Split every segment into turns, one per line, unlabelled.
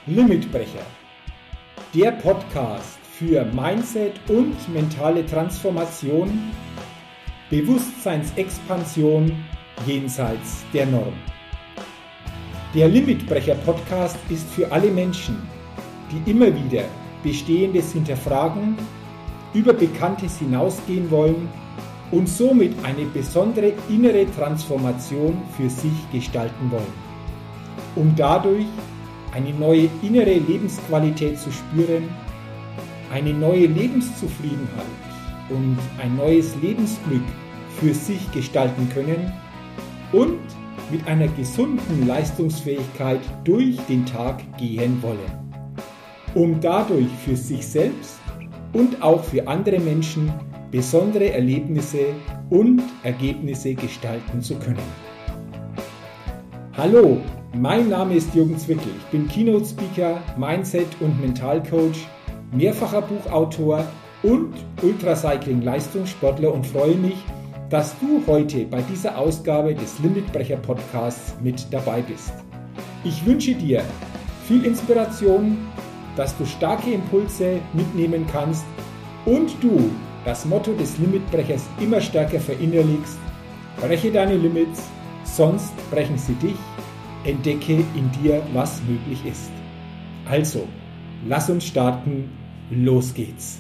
Limitbrecher, der Podcast für Mindset und mentale Transformation, Bewusstseinsexpansion jenseits der Norm. Der Limitbrecher Podcast ist für alle Menschen, die immer wieder Bestehendes hinterfragen, über Bekanntes hinausgehen wollen und somit eine besondere innere Transformation für sich gestalten wollen, um dadurch eine neue innere Lebensqualität zu spüren, eine neue Lebenszufriedenheit und ein neues Lebensglück für sich gestalten können und mit einer gesunden Leistungsfähigkeit durch den Tag gehen wollen, um dadurch für sich selbst und auch für andere Menschen besondere Erlebnisse und Ergebnisse gestalten zu können. Hallo, mein Name ist Jürgen Zwickel. Ich bin Keynote Speaker, Mindset- und Mentalcoach, mehrfacher Buchautor und Ultracycling-Leistungssportler und freue mich, dass du heute bei dieser Ausgabe des Limitbrecher Podcasts mit dabei bist. Ich wünsche dir viel Inspiration, dass du starke Impulse mitnehmen kannst und du das Motto des Limitbrechers immer stärker verinnerlichst: breche deine Limits, sonst brechen sie dich. Entdecke in dir, was möglich ist. Also, lass uns starten. Los geht's.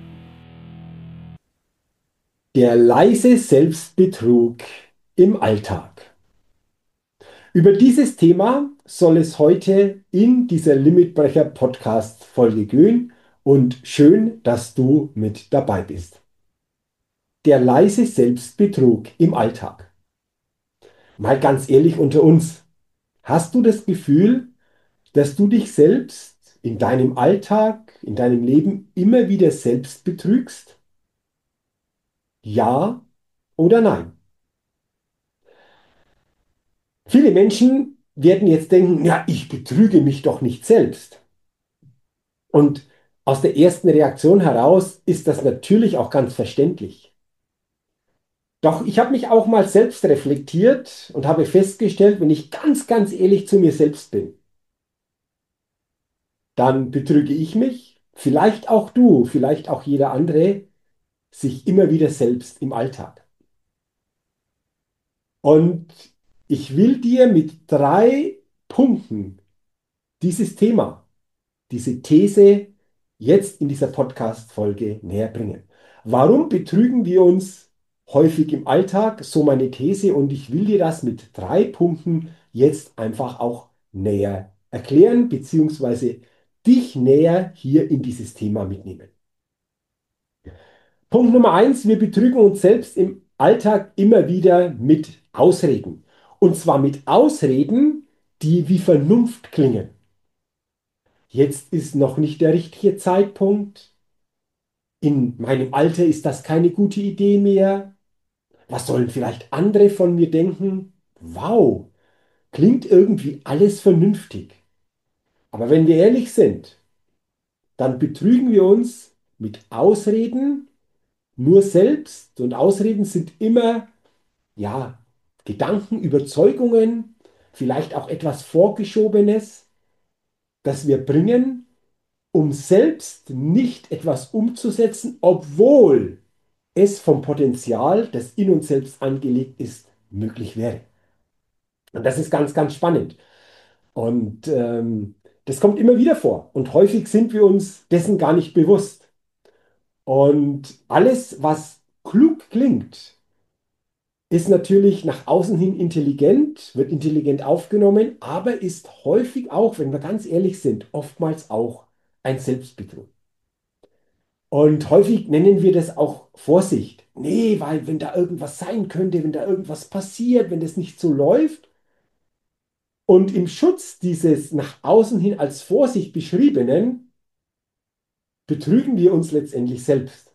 Der leise Selbstbetrug im Alltag. Über dieses Thema soll es heute in dieser Limitbrecher Podcast Folge gehen und schön, dass du mit dabei bist. Der leise Selbstbetrug im Alltag. Mal ganz ehrlich unter uns. Hast du das Gefühl, dass du dich selbst in deinem Alltag, in deinem Leben immer wieder selbst betrügst? Ja oder nein? Viele Menschen werden jetzt denken, ja, ich betrüge mich doch nicht selbst. Und aus der ersten Reaktion heraus ist das natürlich auch ganz verständlich. Doch ich habe mich auch mal selbst reflektiert und habe festgestellt, wenn ich ganz ehrlich zu mir selbst bin, dann betrüge ich mich, vielleicht auch du, vielleicht auch jeder andere, sich immer wieder selbst im Alltag. Und ich will dir mit 3 Punkten dieses Thema, diese These jetzt in dieser Podcast-Folge näher bringen. Warum betrügen wir uns häufig im Alltag? So meine These, und ich will dir das mit 3 Punkten jetzt einfach auch näher erklären, beziehungsweise dich näher hier in dieses Thema mitnehmen. Punkt Nummer 1: Wir betrügen uns selbst im Alltag immer wieder mit Ausreden. Und zwar mit Ausreden, die wie Vernunft klingen. Jetzt ist noch nicht der richtige Zeitpunkt. In meinem Alter ist das keine gute Idee mehr. Was sollen vielleicht andere von mir denken? Wow, klingt irgendwie alles vernünftig. Aber wenn wir ehrlich sind, dann betrügen wir uns mit Ausreden nur selbst. Und Ausreden sind immer, ja, Gedanken, Überzeugungen, vielleicht auch etwas Vorgeschobenes, das wir bringen, um selbst nicht etwas umzusetzen, obwohl es vom Potenzial, das in uns selbst angelegt ist, möglich wäre. Und das ist ganz spannend. Und das kommt immer wieder vor. Und häufig sind wir uns dessen gar nicht bewusst. Und alles, was klug klingt, ist natürlich nach außen hin intelligent, wird intelligent aufgenommen, aber ist häufig auch, wenn wir ganz ehrlich sind, oftmals auch ein Selbstbetrug. Und häufig nennen wir das auch Vorsicht. Nee, weil wenn da irgendwas sein könnte, wenn da irgendwas passiert, wenn das nicht so läuft. Und im Schutz dieses nach außen hin als Vorsicht beschriebenen, betrügen wir uns letztendlich selbst.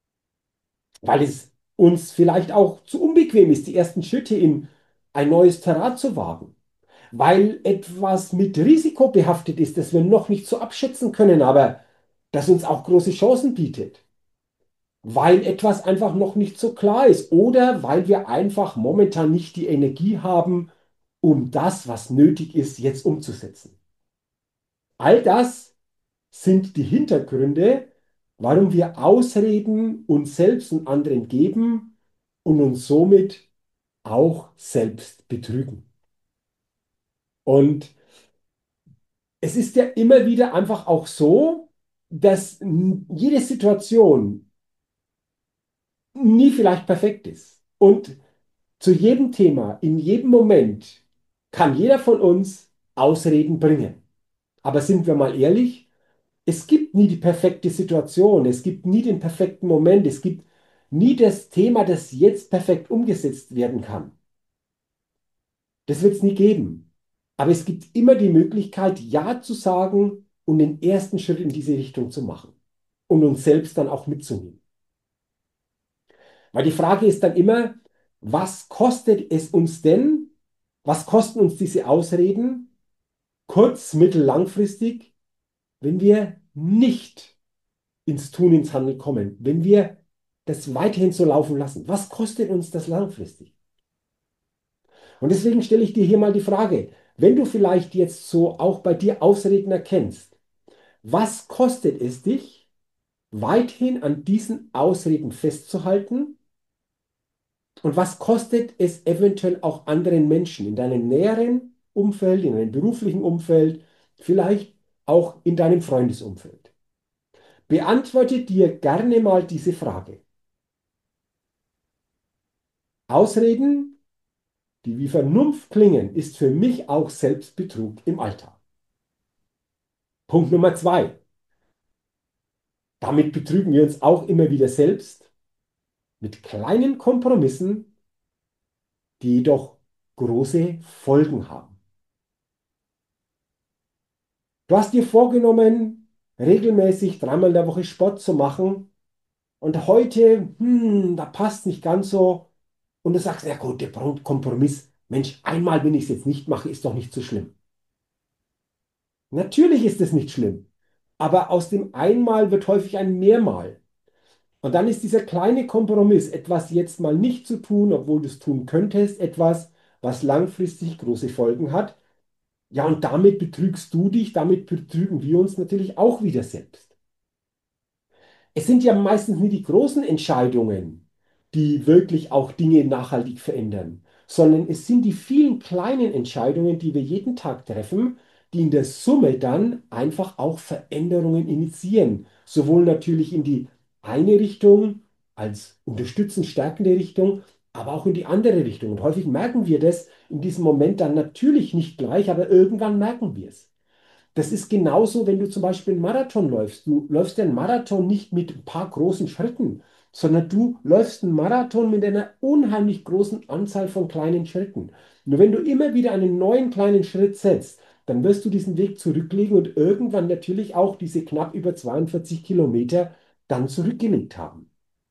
Weil es uns vielleicht auch zu unbequem ist, die ersten Schritte in ein neues Terrain zu wagen. Weil etwas mit Risiko behaftet ist, das wir noch nicht so abschätzen können, aber das uns auch große Chancen bietet. Weil etwas einfach noch nicht so klar ist oder weil wir einfach momentan nicht die Energie haben, um das, was nötig ist, jetzt umzusetzen. All das sind die Hintergründe, warum wir Ausreden uns selbst und anderen geben und uns somit auch selbst betrügen. Und es ist ja immer wieder einfach auch so, dass jede Situation nie vielleicht perfekt ist. Und zu jedem Thema, in jedem Moment kann jeder von uns Ausreden bringen. Aber sind wir mal ehrlich, es gibt nie die perfekte Situation, es gibt nie den perfekten Moment, es gibt nie das Thema, das jetzt perfekt umgesetzt werden kann. Das wird es nie geben. Aber es gibt immer die Möglichkeit, Ja zu sagen und den ersten Schritt in diese Richtung zu machen und uns selbst dann auch mitzunehmen. Weil die Frage ist dann immer, was kostet es uns denn? Was kosten uns diese Ausreden kurz-, mittel-, langfristig, wenn wir nicht ins Tun, ins Handeln kommen, wenn wir das weiterhin so laufen lassen? Was kostet uns das langfristig? Und deswegen stelle ich dir hier mal die Frage, wenn du vielleicht jetzt so auch bei dir Ausreden erkennst, was kostet es dich, weiterhin an diesen Ausreden festzuhalten? Und was kostet es eventuell auch anderen Menschen in deinem näheren Umfeld, in deinem beruflichen Umfeld, vielleicht auch in deinem Freundesumfeld? Beantworte dir gerne mal diese Frage. Ausreden, die wie Vernunft klingen, ist für mich auch Selbstbetrug im Alltag. Punkt Nummer zwei. Damit betrügen wir uns auch immer wieder selbst mit kleinen Kompromissen, die jedoch große Folgen haben. Du hast dir vorgenommen, regelmäßig dreimal in der Woche Sport zu machen und heute, da passt nicht ganz so und du sagst, ja gut, der Kompromiss, Mensch, einmal, wenn ich es jetzt nicht mache, ist doch nicht so schlimm. Natürlich ist es nicht schlimm, aber aus dem Einmal wird häufig ein Mehrmal. Und dann ist dieser kleine Kompromiss, etwas jetzt mal nicht zu tun, obwohl du es tun könntest, etwas, was langfristig große Folgen hat. Ja, und damit betrügst du dich, damit betrügen wir uns natürlich auch wieder selbst. Es sind ja meistens nie die großen Entscheidungen, die wirklich auch Dinge nachhaltig verändern, sondern es sind die vielen kleinen Entscheidungen, die wir jeden Tag treffen, die in der Summe dann einfach auch Veränderungen initiieren. Sowohl natürlich in die eine Richtung als unterstützend stärkende Richtung, aber auch in die andere Richtung. Und häufig merken wir das in diesem Moment dann natürlich nicht gleich, aber irgendwann merken wir es. Das ist genauso, wenn du zum Beispiel einen Marathon läufst. Du läufst den Marathon nicht mit ein paar großen Schritten, sondern du läufst einen Marathon mit einer unheimlich großen Anzahl von kleinen Schritten. Nur wenn du immer wieder einen neuen kleinen Schritt setzt, dann wirst du diesen Weg zurücklegen und irgendwann natürlich auch diese knapp über 42 Kilometer dann zurückgelegt haben.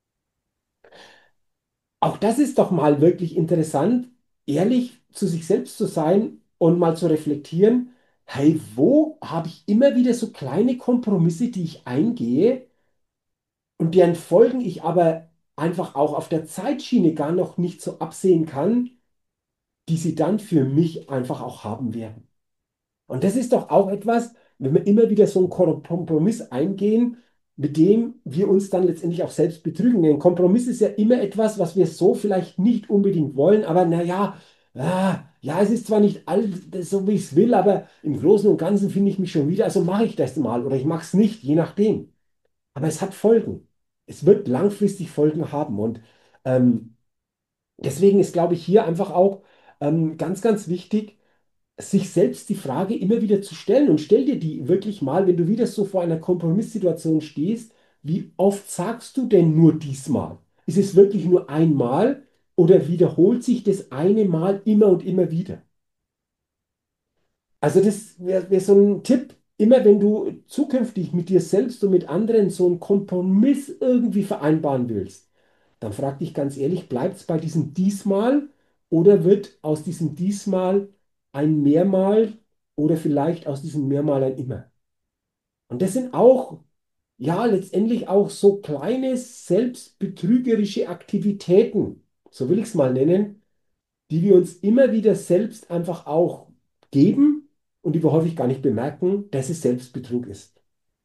Auch das ist doch mal wirklich interessant, ehrlich zu sich selbst zu sein und mal zu reflektieren, hey, wo habe ich immer wieder so kleine Kompromisse, die ich eingehe und deren Folgen ich aber einfach auch auf der Zeitschiene gar noch nicht so absehen kann, die sie dann für mich einfach auch haben werden. Und das ist doch auch etwas, wenn wir immer wieder so einen Kompromiss eingehen, mit dem wir uns dann letztendlich auch selbst betrügen. Denn ein Kompromiss ist ja immer etwas, was wir so vielleicht nicht unbedingt wollen, aber naja, ja, es ist zwar nicht alles so, wie ich es will, aber im Großen und Ganzen finde ich mich schon wieder, also mache ich das mal oder ich mache es nicht, je nachdem. Aber es hat Folgen. Es wird langfristig Folgen haben. Und ähm, deswegen ist, glaube ich, hier einfach auch ganz, ganz wichtig, sich selbst die Frage immer wieder zu stellen und stell dir die wirklich mal, wenn du wieder so vor einer Kompromisssituation stehst, wie oft sagst du denn nur diesmal? Ist es wirklich nur einmal oder wiederholt sich das eine Mal immer und immer wieder? Also das wär so ein Tipp, immer wenn du zukünftig mit dir selbst und mit anderen so einen Kompromiss irgendwie vereinbaren willst, dann frag dich ganz ehrlich, bleibt es bei diesem diesmal oder wird aus diesem diesmal ein mehrmal oder vielleicht aus diesem mehrmal ein immer? Und das sind auch, ja, letztendlich auch so kleine selbstbetrügerische Aktivitäten, so will ich es mal nennen, die wir uns immer wieder selbst einfach auch geben und die wir häufig gar nicht bemerken, dass es Selbstbetrug ist.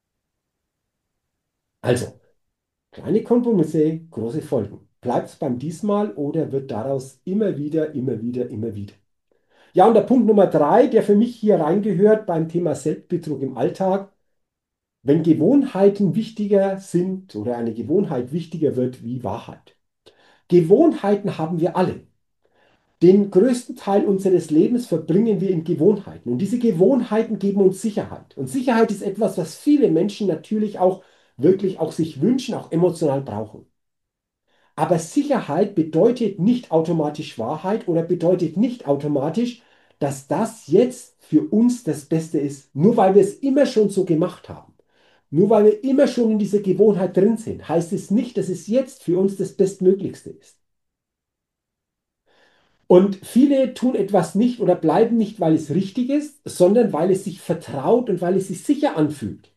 Also, kleine Kompromisse, große Folgen. Bleibt es beim diesmal oder wird daraus immer wieder, immer wieder, immer wieder? Ja, und der Punkt Nummer drei, der für mich hier reingehört beim Thema Selbstbetrug im Alltag, wenn Gewohnheiten wichtiger sind oder eine Gewohnheit wichtiger wird wie Wahrheit. Gewohnheiten haben wir alle. Den größten Teil unseres Lebens verbringen wir in Gewohnheiten. Und diese Gewohnheiten geben uns Sicherheit. Und Sicherheit ist etwas, was viele Menschen natürlich auch wirklich auch sich wünschen, auch emotional brauchen. Aber Sicherheit bedeutet nicht automatisch Wahrheit oder bedeutet nicht automatisch, dass das jetzt für uns das Beste ist, nur weil wir es immer schon so gemacht haben. Nur weil wir immer schon in dieser Gewohnheit drin sind, heißt es nicht, dass es jetzt für uns das Bestmöglichste ist. Und viele tun etwas nicht oder bleiben nicht, weil es richtig ist, sondern weil es sich vertraut und weil es sich sicher anfühlt.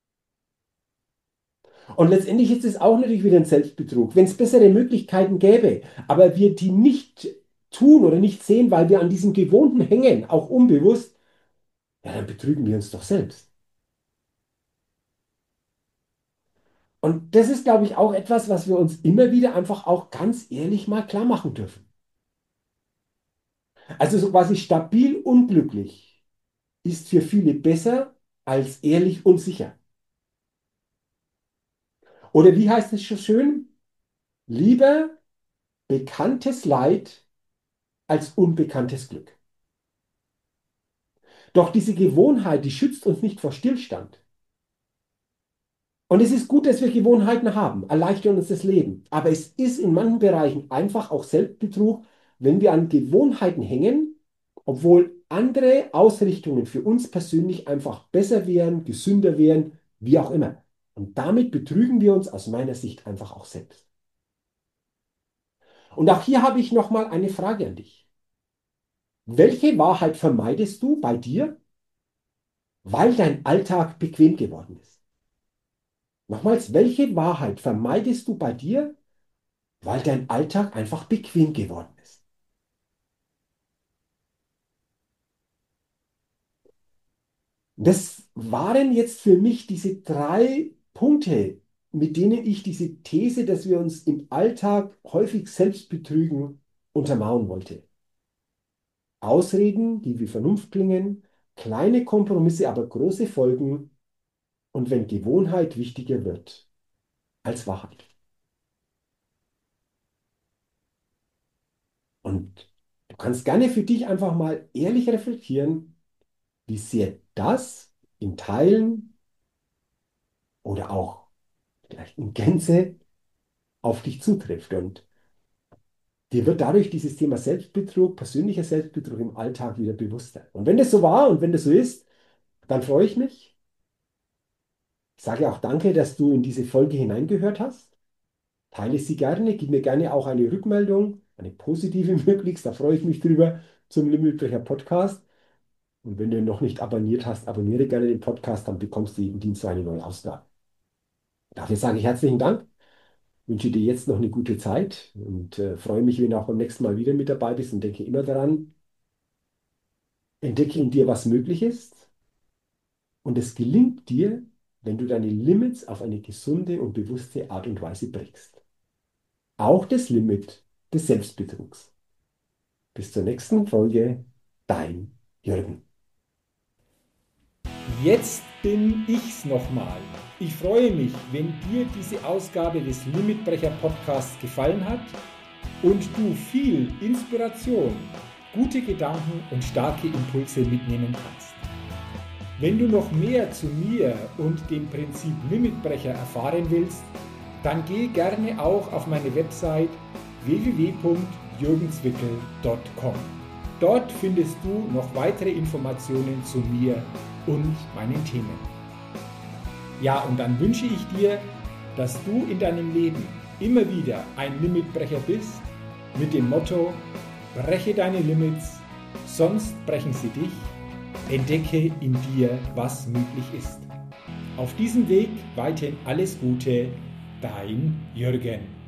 Und letztendlich ist es auch natürlich wieder ein Selbstbetrug. Wenn es bessere Möglichkeiten gäbe, aber wir die nicht tun oder nicht sehen, weil wir an diesem Gewohnten hängen, auch unbewusst, ja, dann betrügen wir uns doch selbst. Und das ist, glaube ich, auch etwas, was wir uns immer wieder einfach auch ganz ehrlich mal klar machen dürfen. Also so quasi stabil unglücklich ist für viele besser als ehrlich unsicher. Oder wie heißt es so schön? Lieber bekanntes Leid als unbekanntes Glück. Doch diese Gewohnheit, die schützt uns nicht vor Stillstand. Und es ist gut, dass wir Gewohnheiten haben, erleichtern uns das Leben. Aber es ist in manchen Bereichen einfach auch Selbstbetrug, wenn wir an Gewohnheiten hängen, obwohl andere Ausrichtungen für uns persönlich einfach besser wären, gesünder wären, wie auch immer. Und damit betrügen wir uns aus meiner Sicht einfach auch selbst. Und auch hier habe ich nochmal eine Frage an dich. Welche Wahrheit vermeidest du bei dir, weil dein Alltag bequem geworden ist? Nochmals, welche Wahrheit vermeidest du bei dir, weil dein Alltag einfach bequem geworden ist? Das waren jetzt für mich diese drei Punkte, mit denen ich diese These, dass wir uns im Alltag häufig selbst betrügen, untermauern wollte. Ausreden, die wie Vernunft klingen, kleine Kompromisse, aber große Folgen und wenn Gewohnheit wichtiger wird als Wahrheit. Und du kannst gerne für dich einfach mal ehrlich reflektieren, wie sehr das in Teilen oder auch vielleicht in Gänze auf dich zutrifft. Und dir wird dadurch dieses Thema Selbstbetrug, persönlicher Selbstbetrug im Alltag wieder bewusster. Und wenn das so war und wenn das so ist, dann freue ich mich. Ich sage auch danke, dass du in diese Folge hineingehört hast. Teile sie gerne, gib mir gerne auch eine Rückmeldung, eine positive möglichst, da freue ich mich drüber, zum Limitbrecher Podcast. Und wenn du ihn noch nicht abonniert hast, abonniere gerne den Podcast, dann bekommst du jeden Dienstag eine neue Ausgabe. Dafür sage ich herzlichen Dank, wünsche dir jetzt noch eine gute Zeit und freue mich, wenn du auch beim nächsten Mal wieder mit dabei bist und denke immer daran, entdecke in dir, was möglich ist und es gelingt dir, wenn du deine Limits auf eine gesunde und bewusste Art und Weise brichst. Auch das Limit des Selbstbetrugs. Bis zur nächsten Folge, dein Jürgen.
Jetzt bin ich's nochmal. Ich freue mich, wenn dir diese Ausgabe des Limitbrecher Podcasts gefallen hat und du viel Inspiration, gute Gedanken und starke Impulse mitnehmen kannst. Wenn du noch mehr zu mir und dem Prinzip Limitbrecher erfahren willst, dann geh gerne auch auf meine Website www.jürgenzwickel.com. Dort findest du noch weitere Informationen zu mir und meinen Themen. Ja, und dann wünsche ich dir, dass du in deinem Leben immer wieder ein Limitbrecher bist, mit dem Motto: breche deine Limits, sonst brechen sie dich, entdecke in dir, was möglich ist. Auf diesem Weg weiterhin alles Gute, dein Jürgen.